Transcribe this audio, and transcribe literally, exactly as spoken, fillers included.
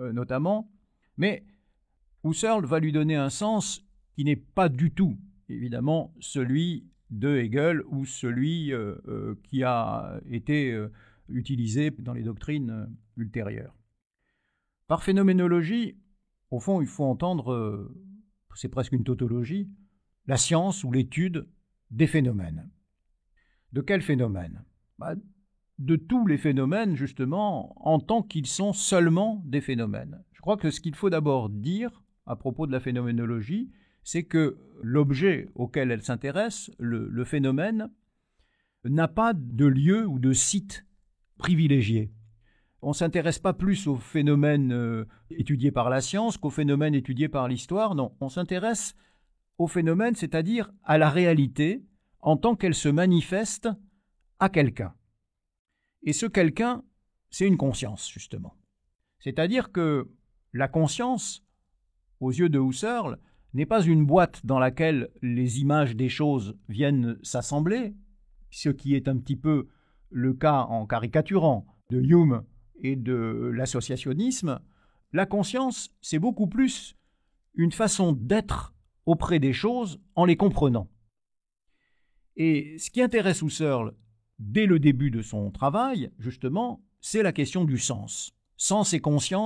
euh, notamment, mais Husserl va lui donner un sens qui n'est pas du tout, évidemment, celui de Hegel ou celui euh, euh, qui a été euh, utilisé dans les doctrines euh, ultérieures. Par phénoménologie, au fond, il faut entendre, euh, c'est presque une tautologie, la science ou l'étude des phénomènes. De quels phénomènes? Bah, de tous les phénomènes, justement, en tant qu'ils sont seulement des phénomènes. Je crois que ce qu'il faut d'abord dire à propos de la phénoménologie, c'est que l'objet auquel elle s'intéresse, le, le phénomène, n'a pas de lieu ou de site privilégié. On ne s'intéresse pas plus aux phénomènes euh, étudiés par la science qu'aux phénomènes étudiés par l'histoire. Non, on s'intéresse aux phénomènes, c'est-à-dire à la réalité, en tant qu'elle se manifeste à quelqu'un. Et ce quelqu'un, c'est une conscience, justement. C'est-à-dire que la conscience, aux yeux de Husserl, n'est pas une boîte dans laquelle les images des choses viennent s'assembler, ce qui est un petit peu le cas en caricaturant de Hume et de l'associationnisme. La conscience, c'est beaucoup plus une façon d'être auprès des choses en les comprenant. Et ce qui intéresse Husserl dès le début de son travail, justement, c'est la question du sens. Sens et conscience